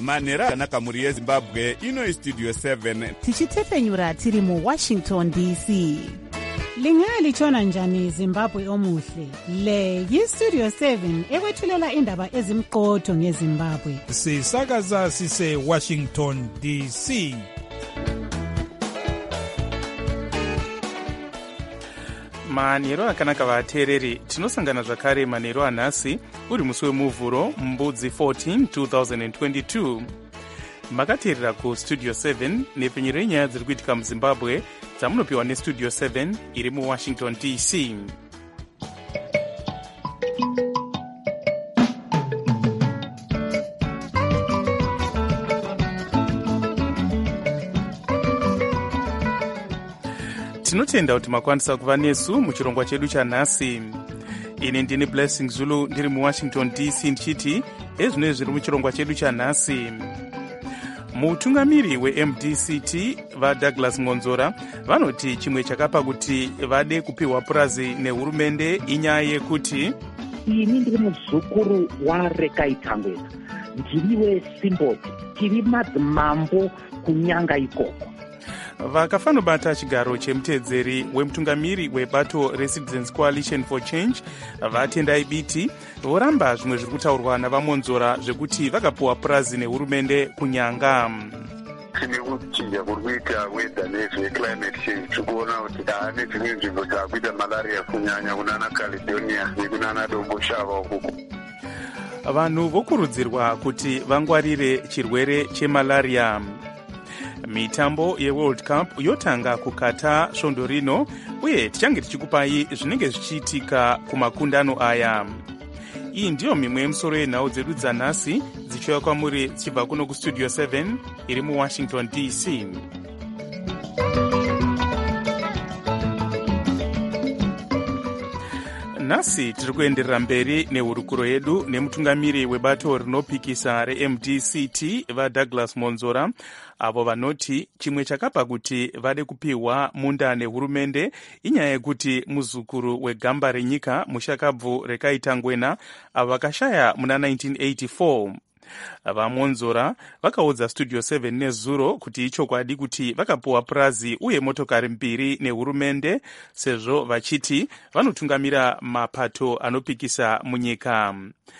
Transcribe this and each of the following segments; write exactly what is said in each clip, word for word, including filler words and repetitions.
manhero akanaka mhuri yezimbabwe. Ino istudio seven tichitepfenyura tiri muwashington D C. Lingalitshona njani Zimbabwe omuhle? Le yistudio seven ekwethulela indaba ezimqotho ngeZimbabwe. Sisakaza sise Washington D C. manhero akanaka vateereri, tinosangana zvakare manhero anhasi uri musi wemuvhuro mbudzi fourteen twenty twenty-two. makateerera kustudio seven nepfenyuro yenyaya dziri kuitika muzimbabwe dzamunopiwa nestudio seven iri muwashington D C. tinotenda kuti makwanisa kuva nesu muchirongwa chedu chanhasi. ini ndini Blessing Zulu ndiri muwashington D C ndichiti ezvinoi zviri muchirongwa chedu chanhasi. mutungamiri we-M D C T vaDouglas Ngonzora vanoti chimwe chakapa kuti vade kupiwa purazi nehurumende inyaya yekuti ini ndiri muzukuru waRekai Tangwena, ndiriwe Simboti, tiri madzimambo kunyanga ikoko. vakafanobata chigaro chemuteedzeri wemutungamiri webato reCitizens Coalition for Change vatendai biti voramba zvimwe zviri kutaurwa navamonzora zvekuti vakapiwa purazi nehurumende kunyanga. tine kuchinja kuri kuita wedha nezveclimate change tikuona kuti haane dzimwe nzvimbo dzaakuita malaria kunyanya kunana Caledonia nekunana dombo shava ukuku. vanhu vokurudzirwa kuti vangwarire chirwere chemalaria. mitambo yeworld cup yotanga kukata svondo rino uye tichange tichikupai zvinenge zvichiitika kumakundano aya. iyi ndiyo mimwe yemusoro yenhau dzedu dzanhasi dzichiuya kwamuri dzichibva kuno kustudio seven iri muwashington D C. nhasi tiri kuenderera mberi nehurukuro yedu nemutungamiri webato rinopikisa re-M D C T vaDouglas Monzora avo vanoti chimwe chakapa kuti vade kupiwa munda nehurumende inyaya yekuti muzukuru wegamba renyika mushakabvu Rekai Tangwena avo vakashaya muna nineteen eighty-four. vamonzora vakaudza studio seven nezuro kuti ichokwadi kuti vakapiwa purazi uye motokari mbiri nehurumende sezvo vachiti vanotungamira mapato anopikisa munyika.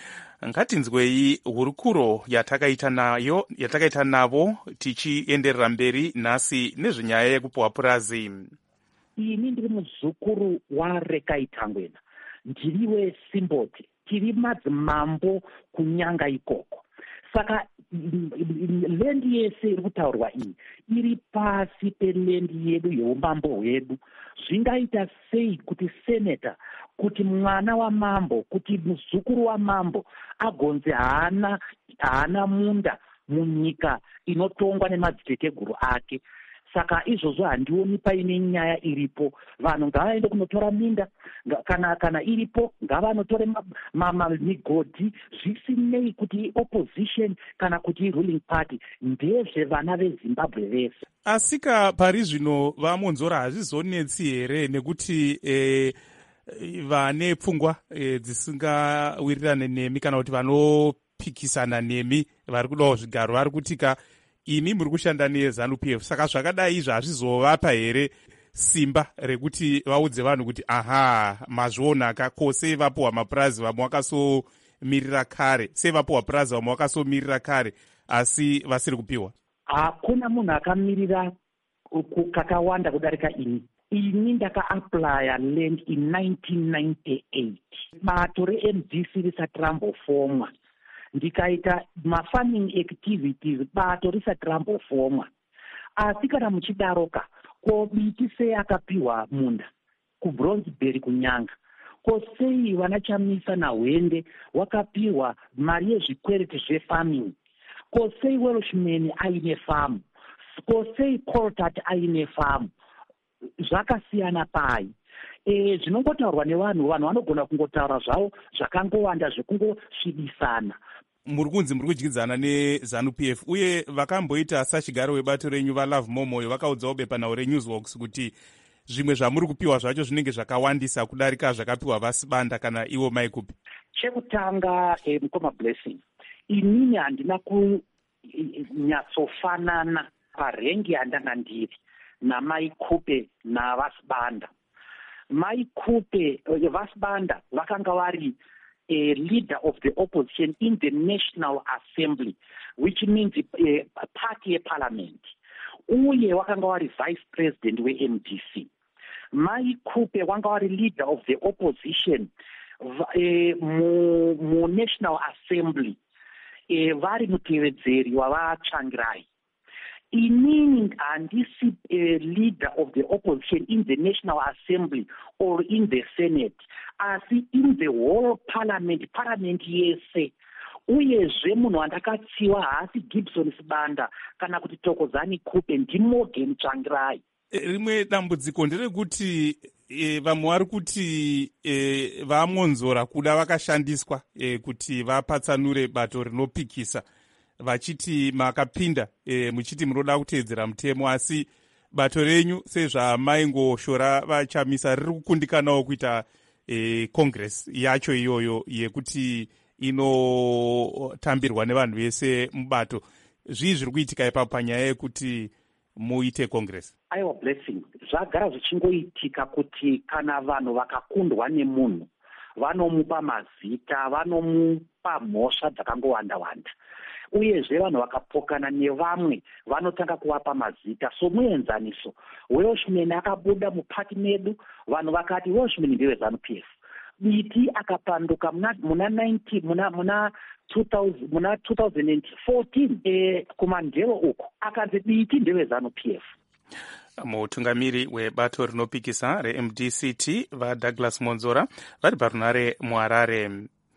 ngatinzwei hurukuro yatakaita nayo yatakaita navo tichienderera mberi nhasi nezvenyaya yekupiwa purazi. ini ndiri muzukuru waRekai Tangwena, ndiriwe Simboti, tiri madzimambo kunyanga ikoko. Saka lendi yese iri kutaurwa iyi iri pasi pelendi yedu yeumambo hwedu. zvingaita sei kuti seneta, kuti mwana wamambo, kuti muzukuru wamambo agonzi haana haana munda munyika inotongwa nemadziteteguru ake? saka izvozvo handioni paine nyaya iripo. vanhu ngavaende kunotora minda, kana kana iripo ngavanotore migodhi, zvisinei kuti opposition kana kuti ruling party. ndezvevana veZimbabwe vese. asika pari zvino vamonzora hazvizonetsi here nekuti eh, vane pfungwa eh, dzisingawirirane nemi kana kuti vanopikisana nemi vari kudawo zvigaro vari kutika ini muri kushanda neZANU P F, saka zvakadai izvo hazvizovapa here simba rekuti vaudze vanhu kuti aha mazvionaka ko sei vapiwa mapurazi vamwe vakasomirira kare, sei vapiwa purazi vamwe vakasomirira kare asi vasiri kupiwa? hakuna munhu akamirira kakawanda kudarika ini. ini ndakaaplya land in nineteen ninety-eight bato re-M D C risati rambofomwa, ndikaita mafarming activities bato risati rambofomwa. asi kana muchidaroka, ko biti sei akapiwa munda kuBronzeberry kunyanga? ko sei vana Chamisa naHwende wakapiwa mari yezvikwereti zvefarming? ko sei Welshman aine famu? ko sei Coltart aine famu? zvakasiyana pai. e, zvinongotaurwa nevanhu, vanhu vanogona kungotaura zvavo zvakangowanda zvekungosvidisana. muri kunzi muri kudyidzana neZANU P F uye vakamboita sachigaro webato renyu vaLove Momoyo vakaudzawo bepanhau reNewsworks kuti zvimwe zvamuri kupiwa zvacho zvinenge zvakawandisa kudarika zvakapiwa vaSibanda kana ivo maikupi. chekutanga eh, mukoma Blessing, inini handina nyatsofanana parengi yandanga ndiri namai Kupe naVasibanda. Mai Kupe, uh, Vasibanda vakanga vari a leader of the opposition in the National Assembly, which means a, a party parliament. Uye wakanga vari vice president we-M D C. Mai Kupe wanga vari leader of the opposition uh, mu, mu National Assembly. Uh, vari mutevedzeri wavaTsvangirai. Inini handisi a leader of the opposition in the National Assembly or in the Senate, asi in the whole parliament, parliament yese. Uyezve munhu wandakatsiwa haasi Gibson Sibanda kana kuti Thokozani Kupe, ndiMorgan Tsvangirai. Rimwe dambudziko nderekuti e, vamwe vari kuti e, vamonzora kuda vakashandiswa e, kuti vapatsanure bato rinopikisa, vachiti makapinda e, muchiti munoda kuteedzera mutemo, asi bato renyu sezvamaingoshora vachamisa riri kukundikanawo kuita e, congress yacho iyoyo yekuti inotambirwa nevanhu vese mubato. Zvii zviri kuitika ipapo panyaya yekuti muite congress? Aiwa Blessing, zvagara zvichingoitika kuti kana vanhu vakakundwa nemunhu vanomupa mazita, vanomupa mhosva dzakangowanda-wanda. Uyezve vanhu vakapokana nevamwe vanotanga kuvapa mazita. So muenzaniso, Welshman akabuda mupati medu, vanhu vakati Welshman ndewe ZANU P F. Biti akapanduka muna muna ninety muna muna two thousand muna two thousand fourteen eh kumandero uko akanzi Biti ndewe ZANU P F. Mutungamiri webato rinopikisa re-M D C T vaDouglas Monzora vari parunare muHarare.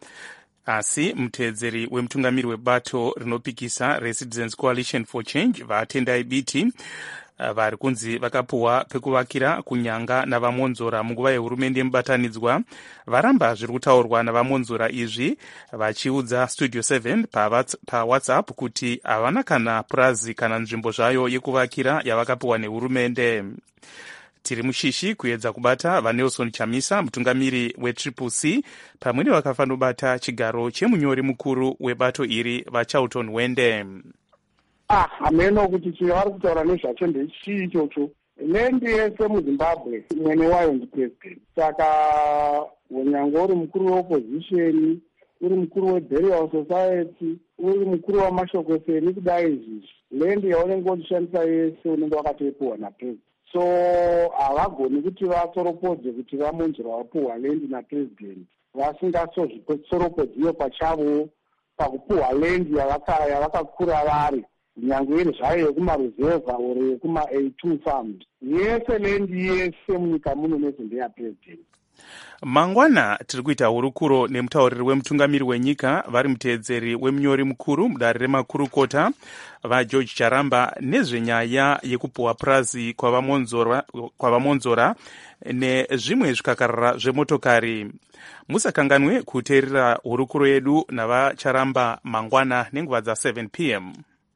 Asi muteedzeri wemutungamiri webato rinopikisa reCitizens Coalition for Change vaTendai Biti vari kunzi vakapuwa pekuvakira kunyanga navamonzora munguva yehurumende mubatanidzwa varamba zviri kutaurwa navamonzora izvi, vachiudza Studio seven paWhatsApp kuti havana kana purazi kana nzvimbo zvayo yekuvakira yavakapuwa nehurumende. Tiri mushishi kuedza kubata vaNelson Chamisa, mutungamiri weTriple C, pamwe nevakafanobata chigaro chemunyori mukuru webato iri vaCharlton Wende. Ah, hameno kuti chivari kutaura nezvacho ndechii ichocho. Lendi yese muZimbabwe mwene wayo ndipresident. Saka unyange uri mukuru weopposition, uri mukuru weBurial Society, uri mukuru wamashokoseni kudai izvizvi, lendi yaunenge uchishandisa yese unenge wakatoipuwa napresident. So havagoni kuti vatsoropodze kuti vamonzera vapuhwa lendi napresident vasingatsoropodziwe pachavo pakupuhwa lendi yavakakura vari, nyange iri zvayo yekumaruzevha uri yekuma-A two farms. Yese lendi yese munyika muno nezi ndeyapresident. Mangwana tiri kuita hurukuro nemutauriri wemutungamiri wenyika vari muteedzeri wemunyori mukuru mudare remakurukota vaGeorge Charamba nezvenyaya yekupuhwa purazi kwavamonzora, kwavamonzora nezvimwe zvikakarara zvemotokari. Musakanganwe kuteerera hurukuro yedu navaCharamba mangwana nenguva dza seven p m.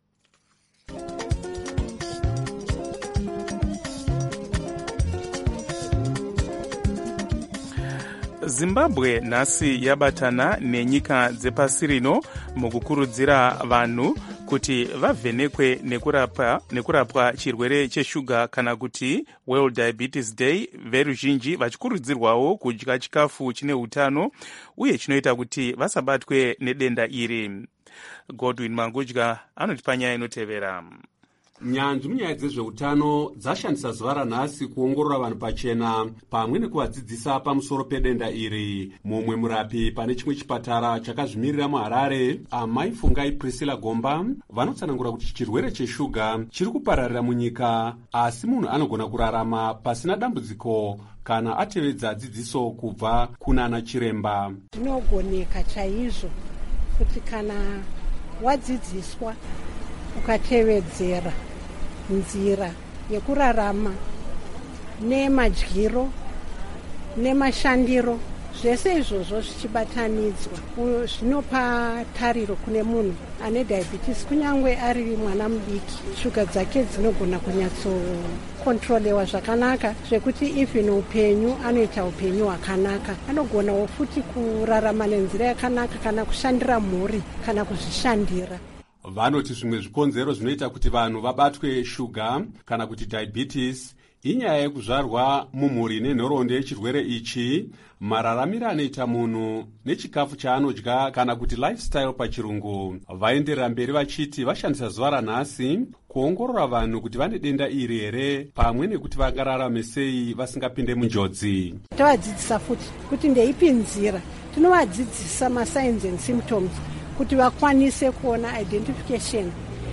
Zimbabwe nhasi yabatana nenyika dzepasi rino mukukurudzira vanhu kuti vavhenekwe nekurapwa, nekurapwa chirwere cheshuga kana kuti World Diabetes Day, veruzhinji vachikurudzirwawo kudya chikafu chine utano uye chinoita kuti vasabatwe nedenda iri. Godwin Mangudya anotipa nyaya inotevera. Nyanzvi munyaya dzezveutano dzashandisa zuva ranhasi kuongorora vanhu pachena pamwe nekuvadzidzisa pamusoro pedenda iri. Mumwe murapi pane chimwe chipatara chakazvimirira muHarare, amai Fungai Priscilla Gomba, vanotsanangura kuti chirwere cheshuga chiri kupararira munyika, asi munhu anogona kurarama pasina dambudziko kana atevedza dzidziso kubva kunana chiremba. Zvinogoneka chaizvo kuti kana wadzidziswa ukatevedzera nzira yekurarama nemadyiro nemashandiro, zvese izvozvo zvichibatanidzwa zvinopa tariro kune munhu ane diabetes. Kunyange ari mwana mudiki, shuga dzake dzinogona kunyatsokontrolewa zvakanaka zvekuti even upenyu anoita upenyu hwakanaka. Anogonawo futi kurarama nenzira yakanaka kana kushandira mhuri kana kuzvishandira. vanoti zvimwe zvikonzero zvinoita kuti vanhu vabatwe shuga kana kuti diabetes inyaya yekuzvarwa mumhuri nenhoroondo yechirwere ichi, mararamiro anoita munhu nechikafu chaanodya kana kuti lifestyle pachirungu. Vaenderera mberi vachiti vashandisa zuva ranhasi kuongorora vanhu kuti vane denda iri here, pamwe nekuti vangararame sei vasingapinde munjodzi. Tovadzidzisa futi kuti ndeipi nzira, tinovadzidzisa masigns and symptoms kuti vakwanise kuona identification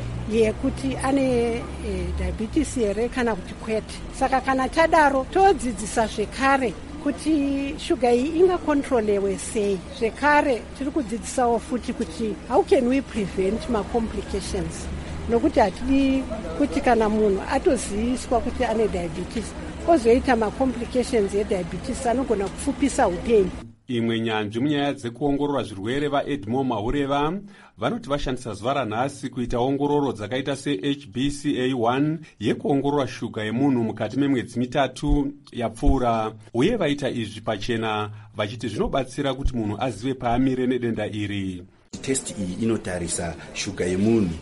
yekuti ane e, diabetes here kana kuti kwete. Saka kana tadaro todzidzisa zvekare kuti shuga iyi ingakontrolewe sei. Zvekare tiri kudzidzisawo futi kuti how can we prevent ma complications, nokuti hatidi kuti kana munhu atoziviswa kuti ane diabetes ozoita ma complications ediabetes anogona kupfupisa upenyu. Imwe nyanzvi munyaya dzekuongorora zvirwere vaEdmore Mahureva vanoti vashandisa zuva ranhasi kuita ongororo dzakaita se-H B C A one yekuongorora shuga yemunhu mukati memwedzi mitatu yapfuura, uye vaita izvi pachena vachiti zvinobatsira kuti munhu azive paamire nedenda iri. Test iyi inotarisa shuga yemunhu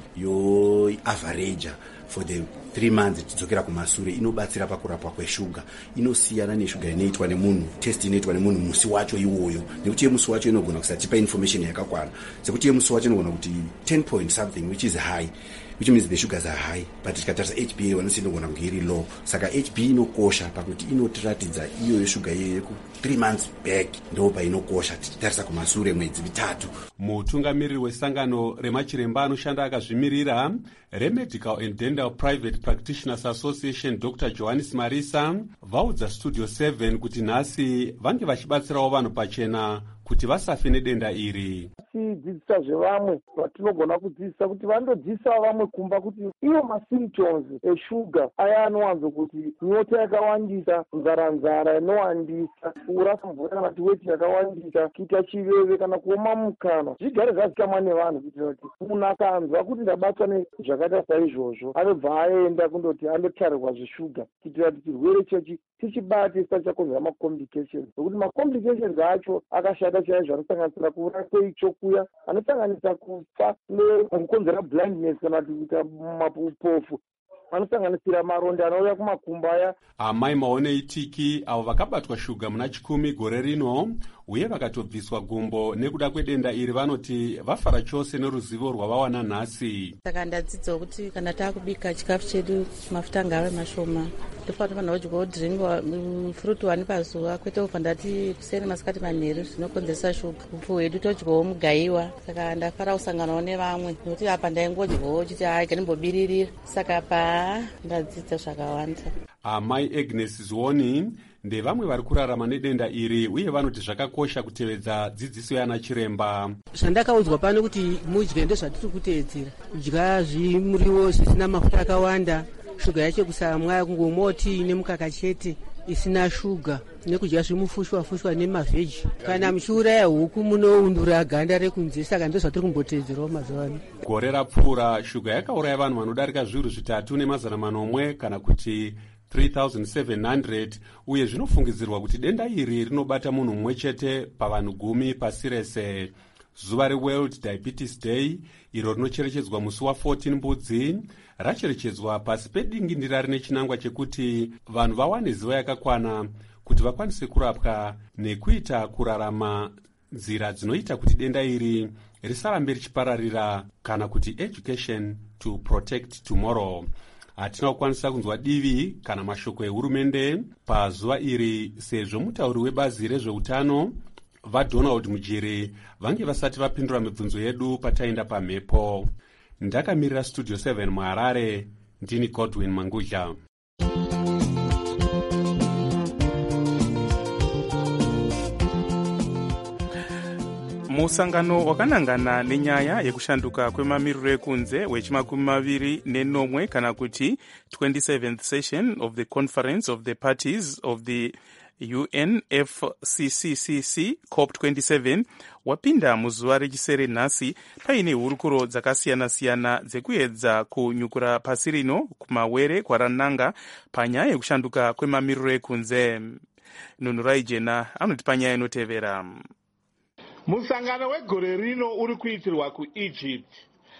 yoavhareja for the three months tidzokera kumashure. Inobatsira pakurapwa kweshuga. Inosiyana neshuga inoitwa nemunhu, test inoitwa nemunhu musi wacho iwoyo, nekuti yemusi wacho inogona kusatipa information yakakwana. Sekuti yemusi wacho inogona kuti ten point something which is high, which means the sugars are high, but tikatarisa H B A one C inogona kunge iri low. Saka H B inokosha pakuti inotiratidza iyo yeshuga yeku three months back ndo painokosha tichitarisa kumashure mwedzi mitatu. Mutungamiriri wesangano remachiremba anoshanda akazvimirira reMedical and Dental Private Practitioners Association Doctor Johannes Marisa vaudza Studio seven kuti nhasi vange vachibatsirawo vanhu pachena kuti vasafe nedenda iri. Tidzidzisa zvevamwe vatinogona kudzidzisa kuti vandodzidzisa vamwe kumba kuti iyo masymptoms eshuga aya anowanzo kuti nyota yakawandisa, nzara-nzara inowandisa, kurasa mvura kana kuti weti yakawandisa, kuita chiveve kana kuoma mukana, zvigare zvazikamwa nevanhu kuitira kuti munhu akanzwa kuti ndabatwa nezvakaita saizvozvo anobva aenda kundoti andotarirwa zveshuga kuitira kuti chirwere chechi tichibate sati chakonzera macomplications, nokuti macomplications acho akashata chaizvo, anosanganisira kuura kweicho kuya, anosanganisa kufa nekukonzera blindness kana kuita mapofu, anosanganisira maronda anouya kumakumbo aya. Amai Maonei Tiki avo vakabatwa shuga muna chikumi gore rino uye vakatobviswa gumbo nekuda kwedenda iri vanoti vafara chose neruzivo rwavawana nhasi. Saka ndadzidzawo kuti kana taakubika chikafu chedu mafuta ngave mashoma, tofanira kudyawo dhiringi fruit wani pazuva, kwete kufa ndati kuseni masikati manheru zvinokonzeresa shuga. Upfu hwedu todyawo mugaiwa. Saka ndafara kusanganawo nevamwe nokuti apa ndaingodyawo chiti hai ganimbobiririra. Saka pa ndadzidza zvakawanda. Amai Agnes Zwoni ndevamwe vari kurarama nedenda iri uye vanoti zvakakosha kutevedzera dzidziso yana chiremba. Zvandakaudzwa pano kuti mudye ndezvatiri kuteedzera, kudya zvimuriwo zvisina mafuta akawanda, shuga yacho kusamwa, kungomoti nemukaka chete isina shuga, nekudya zvimufushwa fushwa nemavheji. Kana muchiuraya huku munoundura ganda rekunze. Saka ndozvatiri kumboteedzerawo mazuva ano. Gore rapfuura shuga yakauraya vanhu vanodarika zviuru zvitatu nemazana manomwe kana kuti three thousand seven hundred, uye zvinofungidzirwa kuti denda iri rinobata munhu mumwe chete pavanhu gumi pasi rese. Zuva reWorld Diabetes Day iro rinocherechedzwa musi wa14 Mbudzi racherechedzwa pasi pedingindira rine chinangwa chekuti vanhu vawane zivo yakakwana kuti vakwanise kurapwa nekuita kurarama nzira dzinoita kuti denda iri risarambe richipararira, kana kuti education to protect tomorrow. Hatina kukwanisa kunzwa divi kana mashoko ehurumende pazuva iri sezvo mutauri webazi rezveutano vaDonald Mujiri vange vasati vapindura mibvunzo yedu pataenda pamhepo. Ndakamirira Studio seven muHarare, ndini Godwin Mangudla. Musangano wakanangana nenyaya yekushanduka kwemamiriro ekunze wechimakumi maviri nenomwe kana kuti twenty-seventh session of the Conference of the Parties of the U N F C C C C C O P twenty-seven wapinda muzuva rechisere nhasi paine hurukuro dzakasiyana-siyana dzekuedza kunyukura pasi rino kumawere kwarananga panyaya yekushanduka kwemamiriro ekunze. Nunurai Jena anoti panyaya inotevera. Musangano wegore rino uri kuitirwa kuEgypt.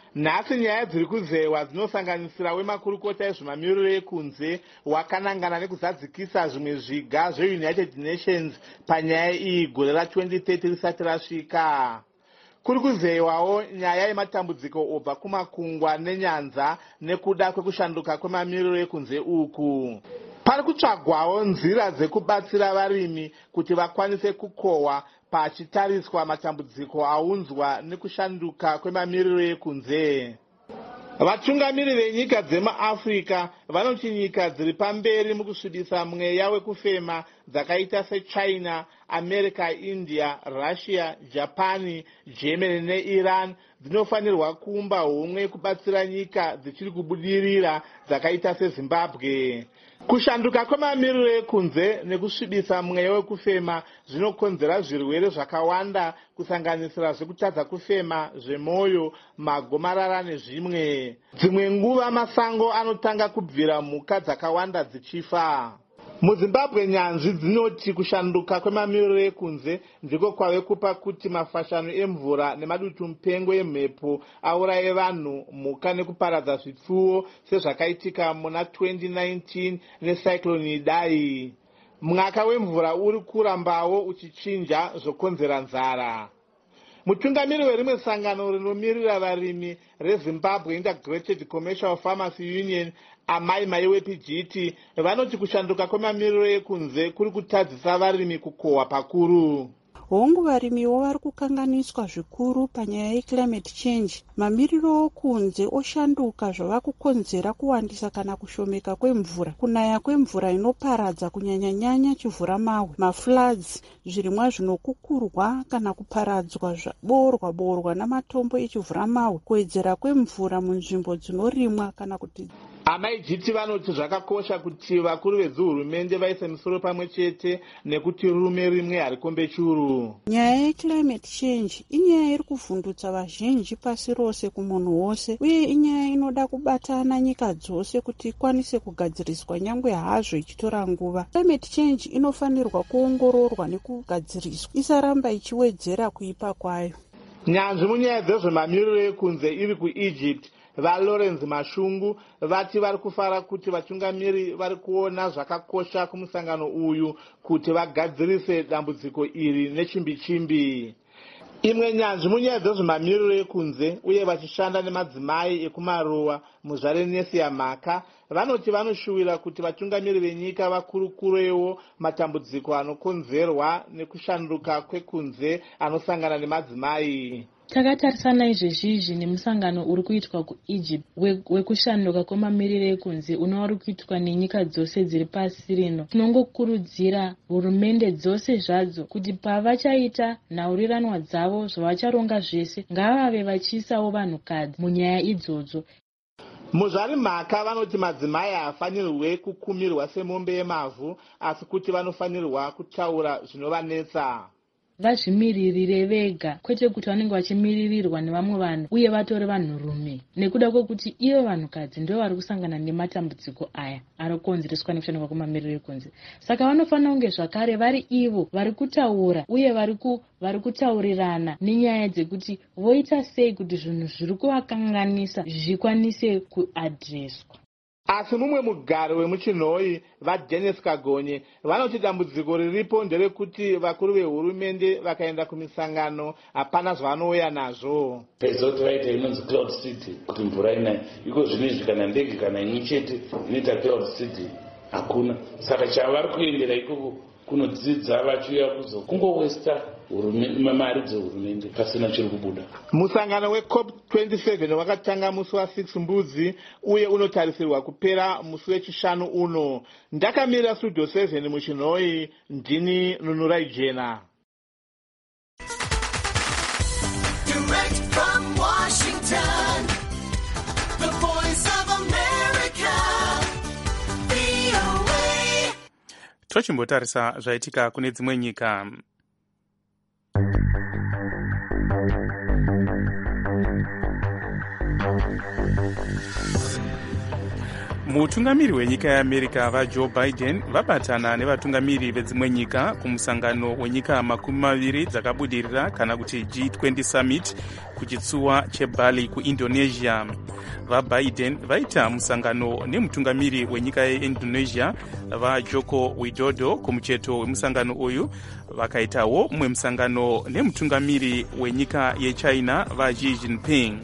nhasi nyaya dziri kuzewa dzinosanganisira wemakurukota ezvemamiriro ekunze wakanangana nekuzadzikisa zvimwe zviga zveunited nations panyaya iyi gore ra-twenty thirty risati rasvika. Kuri kuzewawo nyaya yematambudziko obva kumakungwa nenyanza nekuda kwekushanduka kwemamiriro ekunze uku. Pari kutsvagwawo nzira dzekubatsira varimi kuti vakwanise kukohwa pachitariswa matambudziko aunzwa nekushanduka kwemamiriro ekunze. Vatungamiri venyika dzemuAfrica vanoti nyika dziri pamberi mukusvibisa mweya wekufema dzakaita seChina, America, India, Russia, Japan, Germany neIran dzinofanirwa kuumba humwe kubatsira nyika dzichiri kubudirira dzakaita seZimbabwe. Kushanduka kwemamiriro ekunze nekusvibisa mweya wekufema zvinokonzera zvirwere zvakawanda kusanganisira zvekutadza kufema, zvemwoyo, magomarara nezvimwe. Dzimwe nguva masango anotanga kubvira mhuka dzakawanda dzichifa. MuZimbabwe nyanzvi dzinoti kushanduka kwemamiriro ekunze ndiko kwave kupa kuti mafashano emvura nemadutu mupengo emhepo auraye vanhu, mhuka nekuparadza zvipfuwo sezvakaitika muna twenty nineteen necyclone Idai. Mwaka wemvura uri kurambawo uchichinja zvokonzera nzara. Mutungamiri werimwe sangano rinomirira varimi reZimbabwe Integrated Commercial Farmers Union Amai Maiwe P G T vanoti kushanduka kwemamiriro ekunze kuri kutadzisa varimi kukohwa pakuru. Hongu varimiwo vari kukanganiswa zvikuru panyaya yeclimate change. Mamiriro okunze oshanduka zvava kukonzera kuwandisa kana kushomeka kwemvura, kunaya kwemvura inoparadza kunyanya-nyanya chivhuramawe, mafloods, zvirimwa zvinokukurwa kana kuparadzwa zvaborwa-borwa namatombo echivhuramawe, kuwedzera kwemvura munzvimbo dzinorimwa kana kuti Amai G T vanoti zvakakosha kuti vakuru vezvihurumende vaise misoro pamwe chete nekuti rume rimwe harikombe churu. Nyaya yeclimate change inyaya iri kuvhundutsa vazhinji pasi rose kumunhu wose, uye inyaya inoda kubatana nyika dzose kuti ikwanise kugadziriswa nyangwe hazvo ichitora nguva. Climate change inofanirwa kuongororwa nekugadziriswa, isaramba ichiwedzera kuipa kwayo. Nyanzvi munyaya dzezvemamiriro ekunze iri kuEgypt vaLawrence Mashungu vati vari kufara kuti vatungamiri vari kuona zvakakosha kumusangano uyu kuti vagadzirise dambudziko iri nechimbi-chimbi. Imwe nyanzvi munyaya dzezvemamiriro ekunze uye vachishanda nemadzimai ekumaruwa muzvarenesi yamhaka vanoti vanoshuwira kuti vatungamiri venyika vakurukurewo matambudziko anokonzerwa nekushanduka kwekunze anosangana nemadzimai. Takatarisana izvezvizvi nemusangano uri kuitwa kuEgypt wekushanduka kwemamiriro ekunze unovari kuitwa nenyika dzose dziri pasi rino. Tinongokurudzira hurumende dzose zvadzo kuti pavachaita nhauriranwa dzavo zvavacharonga zvese ngavave vachiisawo vanhukadzi munyaya idzodzo. Muzvarimhaka vanoti madzimai haafanirwe kukumirwa semombe yemavhu, asi kuti vanofanirwa kutaura zvinovanetsa. Vazvimiririre vega, kwete kuti vanenge vachimiririrwa nevamwe vanhu uye vatore vanhurume, nekuda kwekuti ivo vanhukadzi ndio vari kusangana nematambudziko aya ari kukonzereswa nekushanduka kwemamiriro ekunze. Saka vanofanira kunge zvakare vari ivo vari kutaura uye vari kutaurirana nenyaya dzekuti voita sei kuti zvinhu zviri kuvakanganisa zvikwanise kuadhireswa. Asi mumwe mugari wemuchinhoi vaDennis Kagonye vanoti dambudziko riripo nderekuti vakuru vehurumende vakaenda kumisangano hapana zvavanouya nazvo. Pezoti vaita inonzi Cloud City kuti mvura inayo, iko zvinezvi kana ndege kana imwe chete inoita Cloud City hakuna. Saka chavari kuendera ikoko kunodzidza vachiuya kuzo kungowesta mari dzehurumende pasina chiri kubuda. Musangano weCOP twenty-seven wakatanga musi wa6 Mbudzi uye unotarisirwa kupera musi wechishanu uno. Ndakamira Studio seven muchinhoi, ndini Nunurai Jena. Direct from Washington, the voice of America, V O A. Tochimbotarisa zvaitika kune dzimwe nyika. mutungamiri wenyika yeamerica vajoe biden vabatana nevatungamiri vedzimwe nyika kumusangano wenyika makumi maviri dzakabudirira kana kuti G twenty summit kuchitsuwa chebali kuindonesia. vabiden vaita musangano nemutungamiri wenyika yeindonesia vajoko widodo kumucheto wemusangano uyu. vakaitawo mumwe musangano nemutungamiri wenyika yechina vaxi jinping.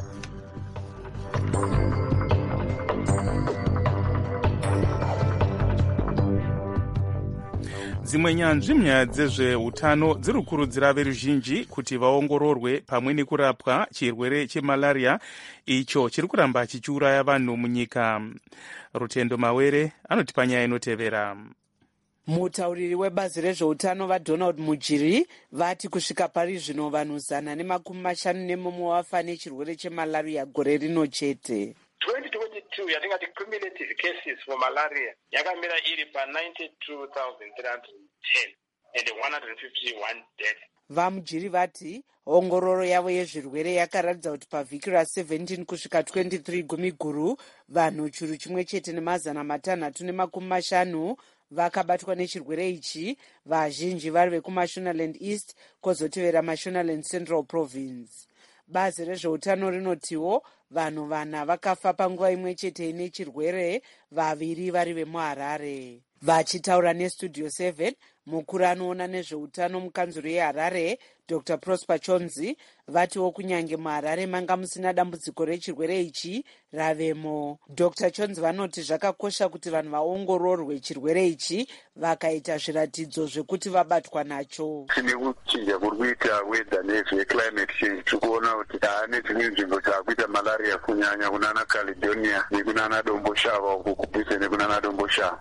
dzimwe nyanzvi munyaya dzezveutano dziri kukurudzira veruzhinji kuti vaongororwe pamwe nekurapwa chirwere chemalaria icho chiri kuramba chichiuraya vanhu munyika. Rutendo Mawere anotipa nyaya inotevera. Mutauriri webazi rezveutano vaDonald Mujiri vati kusvika pari zvino vanhu zana nemakumi mashanu nemumwe vafa nechirwere chemalaria gore rino chete. twenty twenty-two yatingati cumulative cases for malaria yakamira iri pa ninety-two thousand three hundred ten and one hundred fifty-one death. Vamujiri vati ongororo yavo yezvirwere yakaratidza kuti pavhiki ra-seventeen kusvika twenty-three gumi guru vanhu churu chimwe chete nemazana matanhatu nemakumi mashanu vakabatwa nechirwere ichi, vazhinji vari vekumashonaland east kwozotevera mashonaland central province. Bazi rezveutano rinotiwo vanhu vana vakafa panguva imwe chete nechirwere, vaviri vari vemuharare. Vachitaura nestudio seven, mukuru anoona nezveutano mukanzuro yeharare Dr Prosper Chonzi vatiwo kunyange muharare manga musina dambudziko rechirwere ichi ravemo. Dr Chonzi vanoti zvakakosha kuti vanhu vaongororwe chirwere ichi vakaita zviratidzo zvekuti vabatwa nacho. Tine kuchinja kuri kuita weather nezveclimate change tikuona kuti taane dzimwe nzvimbo dzaakuita malaria kunyanya kunana Caledonia nekunana Domboshava uku kubvise nekunana Domboshava.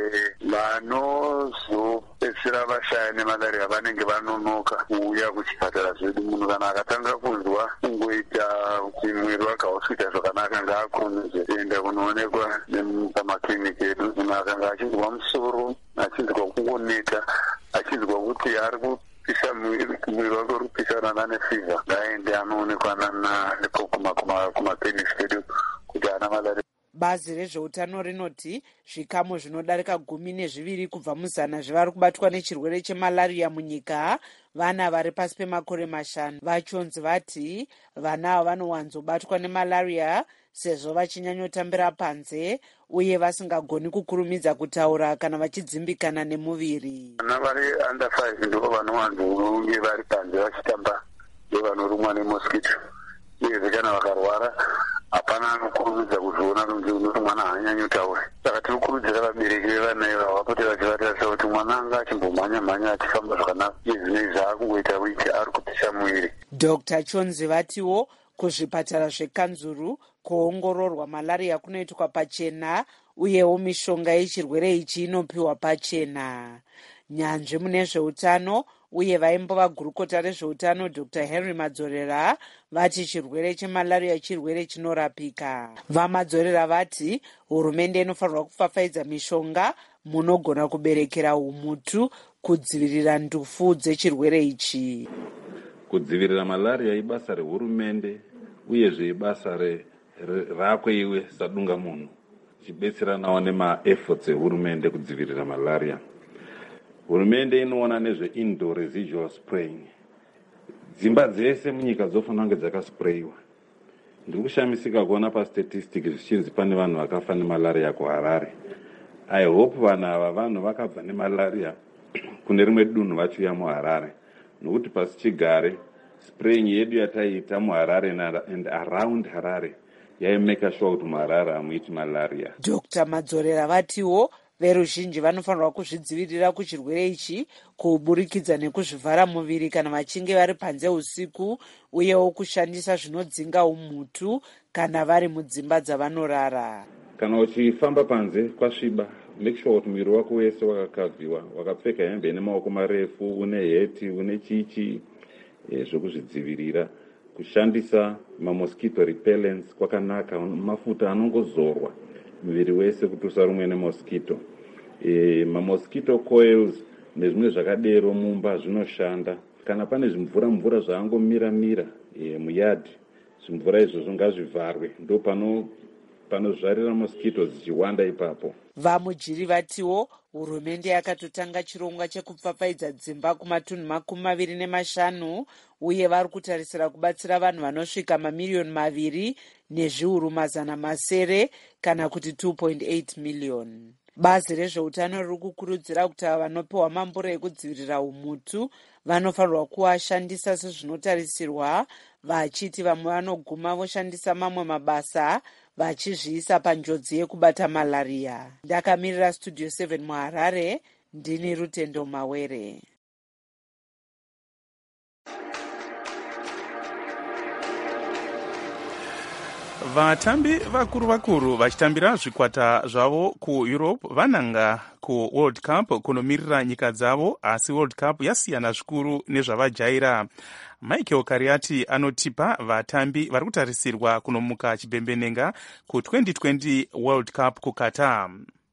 Vanozopedzisira vashaya nemalaria vanenge vanonoka kuuya kuchipatara zvedu. Munhu kana akatanga kunzwa kungoita kuti mwiri wake hausuita zvakanaka ngaakurumidze kuenda kunoonekwa pamakiriniki edu. Munhu akanga achinzwa musoro, achinzwa kungoneta, achinzwa kuti ari kupisa mwiri wake uri kupisana nane fever, ngaende anoonekwa kumakiriniki edu kuti ana malaria. Bazi rezveutano rinoti zvikamu zvinodarika gumi nezviviri kubva muzana zvevari kubatwa nechirwere chemalaria munyika vana vari pasi pemakore mashanu. Vachonzi vati vana ava vanowanzobatwa nemalaria sezvo vachinyanyotambira panze uye vasingagoni kukurumidza kutaura kana vachidzimbikana nemuviri. Vana vari under five ndivo vanowanzonge vari panze vachitamba ndevanorumwa nemosquito. Uyezve kana vakarwara hapana anokurumidza kuzviona kunze unoti mwana haanyanyotaura. Saka tinokurudzira vabereki vevana ivavo vapote vachivatarisa kuti mwana anga achimbomhanya-mhanya achifamba zvakanaka izvinei zvaakungoita witi ari kupisa mwiri. Dr Chonzi vatiwo kuzvipatara zvekanzuru kuongororwa malaria kunoitwa pachena uyewo mishonga yechirwere ichi inopiwa pachena. Nyanzvi mune zveutano uye vaimbova gurukota rezveutano Dr Henry Madzorera vati chirwere chemalaria chirwere chinorapika. Vamadzorera vati hurumende inofanirwa kufafaidza mishonga munogona kuberekera umutu kudzivirira ndufu dzechirwere ichi. Kudzivirira malaria ibasa rehurumende uyezve ibasa rakwe iwe sadunga munhu chibetseranawo nemaefforts ehurumende kudzivirira malaria. Hurumende inoona nezve indoor residual spraying. Dzimba dzese munyika dzofanira kunge dzakasprayiwa. Ndiri kushamisika kuona pastatistics zvichinzi pane vanhu vakafa nemalaria kuHarare. I hope vanhu ava vanhu vakabva nemalaria kune rimwe dunhu vachiuya muHarare. Nokuti pasi chigare spraying yedu yataiita muHarare and around Harare yaimeka sure kuti muHarare hamuiti malaria. Dr Madzorera vatiwo veruzhinji vanofanirwa kuzvidzivirira kuchirwere ichi kuburikidza nekuzvivhara muviri kana vachinge vari panze usiku uyewo kushandisa zvinodzinga umutu kana vari mudzimba dzavanorara. Kana uchifamba panze kwasviba, make sure kuti mwiri wako wese wakakavhiwa, wakapfeka hembe ine maoko marefu, une heti, une chichi, e, zvokuzvidzivirira. Kushandisa mamosquito repellents kwakanaka, mafuta anongozorwa muviri wese kuti usarumwe nemosquito. E, mamosquito coils nezvimwe zvakadero mumba zvinoshanda. Kana pane zvimvura mvura zvaangomira mira e, muyadi, zvimvura izvozvo ngazvivharwe. Ndo pano panozvarira mosquito zichiwanda ipapo. vamujiri vatiwo hurumende yakatotanga chirongwa chekupfapfaidza dzimba kumatunhu makumi maviri nemashanu uye vari kutarisira kubatsira vanhu vanosvika mamiriyoni maviri nezviuru mazana masere kana kuti two point eight miliyoni. bazi rezveutano riri kukurudzira kuti ava vanopiwa mambura ekudzivirira umutu vanofanirwa kuashandisa sezvinotarisirwa, vachiti vamwe vanoguma voshandisa mamwe mabasa vachizviisa panjodzi yekubata malaria. Ndakamirira studio seven muHarare, ndini Rutendo Mawere. vatambi vakuru vakuru vachitambira zvikwata zvavo kueurope vananga kuworld cup kunomirira nyika dzavo, asi world cup yasiyana zvikuru nezvavajaira. Michael Kariati anotipa vatambi vari kutarisirwa kunomuka chibhembenenga ku-twenty twenty World Cup kuQatar.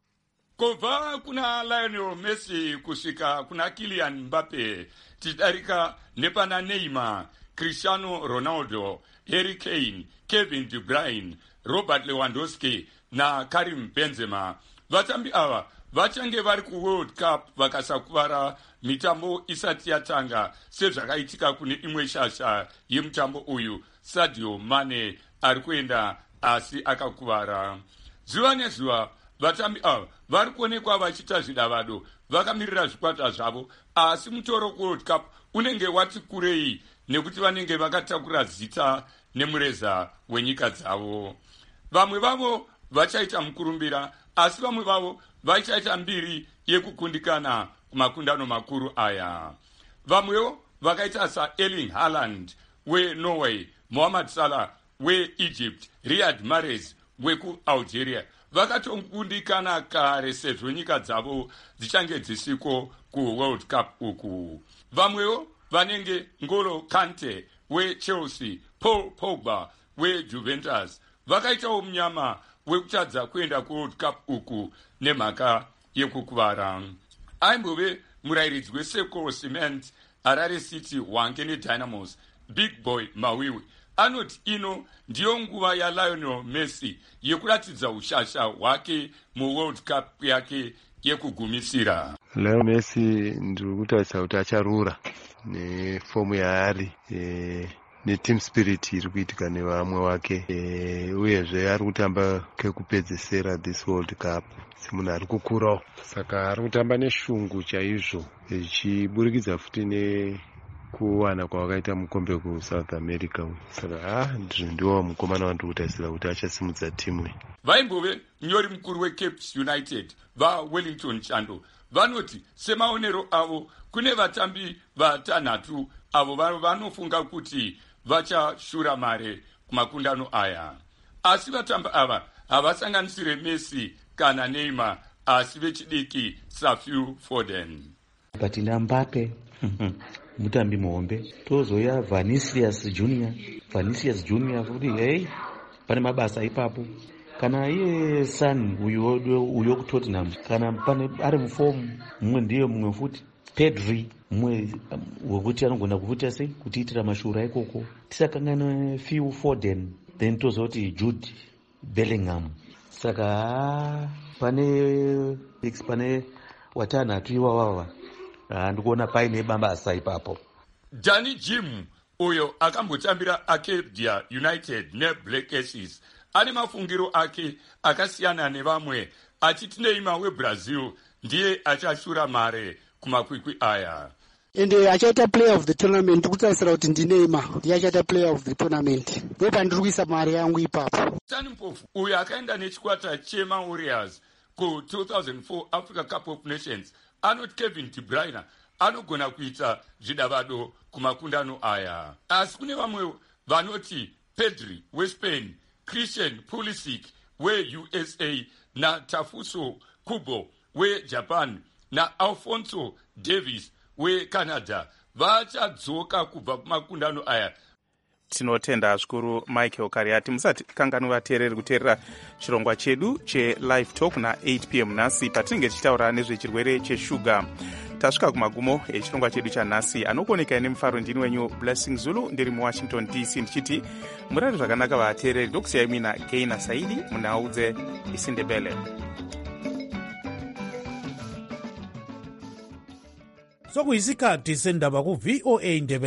Kubva kuna Lionel Messi kusvika kuna Kylian Mbappe, tichidarika nepana Neymar, Cristiano Ronaldo, Harry Kane, Kevin De Bruyne, Robert Lewandowski na Karim Benzema. Vatambi ava vachange vari kuWorld Cup vakasakuvara mitambo isati yatanga sezvakaitika kune imwe shasha yemutambo uyu. Sadio Mane ari kuenda asi akakuvara. Zuva nezuva vatambi ava vari kuonekwa vachiita zvidavado vakamirira zvikwata zvavo, asi mutoro kuWorld Cup unenge wati kurei nekuti vanenge vakatakura zita nemureza wenyika dzavo. Vamwe vavo vachaita mukurumbira, asi vamwe vavo vachaita mbiri yekukundikana kumakundano makuru aya. Vamwewo vakaita sa Erling Haaland weNorway, Mohamed Salah weEgypt, Riyad Mahrez wekuAlgeria vakatokundikana kare sezvo nyika dzavo dzichange dzisiko kuWorld Cup uku. Vamwewo vanenge Ngolo Kante weChelsea, Paul Pogba weJuventus vakaitawo munyama wekutadza kuenda kuWorld Cup uku nemhaka yekukuvara. Aimbove murairidzi weSecco Cement, Harare City, Wankene Dynamos, Big Boy Mawiwi anoti ino ndiyo nguva yaLionel Messi yekuratidza ushasha hwake muWorld Cup yake yekugumisira. Lionel Messi ndiri kutaridza kuti acharura nefomu yaari e, neteam spirit iri kuitika nevamwe wake e, uyezve ari kutamba kekupedzesera this World Cup semunhu ari kukurawo, saka ari kutamba neshungu chaizvo ichiburikidza futi nekuwana kwavakaita mukombe kuSouth America. Saka ha ndiwo mukomana wandiri kutarisira kuti achasimudza timu iyi. Vaimbove munyori mukuru weCapes United vaWellington Chando vanoti semaonero avo kune vatambi vatanhatu avo vanofunga kuti vachashura mare kumakundano aya, asi vatambi ava havasanganisire Messi kana Neymar, asi vechidiki saFphil Foden. Patina Mbappe mutambi muhombe, tozoya Vinicius Junior Vinicius Junior futi hey pane mabasa ipapo, kana iye Son uyo uyo kuTottenham kana pane ari mufomu mumwe ndiye mumwe futi Pedri mumwe wekuti anogona kuvuta sei kutiitira mashura ikoko. Tisakangana Phil Foden, then tozoti Jude Bellingham. Saka pane pane watanhatu iwawava ndikuona paine bambasa ipapo. Danny Jim uyo akambotambira Acadia United neBlack Aces ane mafungiro ake akasiyana nevamwe, achiti Neymar weBrazil ndiye achashura mare kumakwikwi aya. And uh, achaita player of the tournament kutarisira kuti ndi Neymar ndiye achaita player of the tournament. Ndopa ndiri kuisa mari yangu ipapo. Tani Mpofu uyo akaenda nechikwata chema Warriors ku two thousand four Africa Cup of Nations anoti Kevin De Bruyne anogona kuita zvidavado kumakundano aya, asi kune vamwe vanoti Pedri weSpain, Christian Pulisic weU S A na Tafuso Kubo weJapan na Alphonso Davies weCanada vachadzoka kubva kumakundano aya. Tinotenda zvikuru Michael Kariati. Musati kangani vateereri kuteerera chirongwa chedu chelive talk na eight p m nhasi patinenge tichitaura nezvechirwere cheshuga. tasvika kumagumo echirongwa chedu chanhasi. Anokuoneka nemufaro ndini wenyu Blessing Zulu ndiri muwashington D C ndichiti murari zvakanaka vateereri. Ndokusiyai mina Gaina Saidi munhau dzeIsindebele. sokuyisikhathi sendaba ku-V O A Ndebele.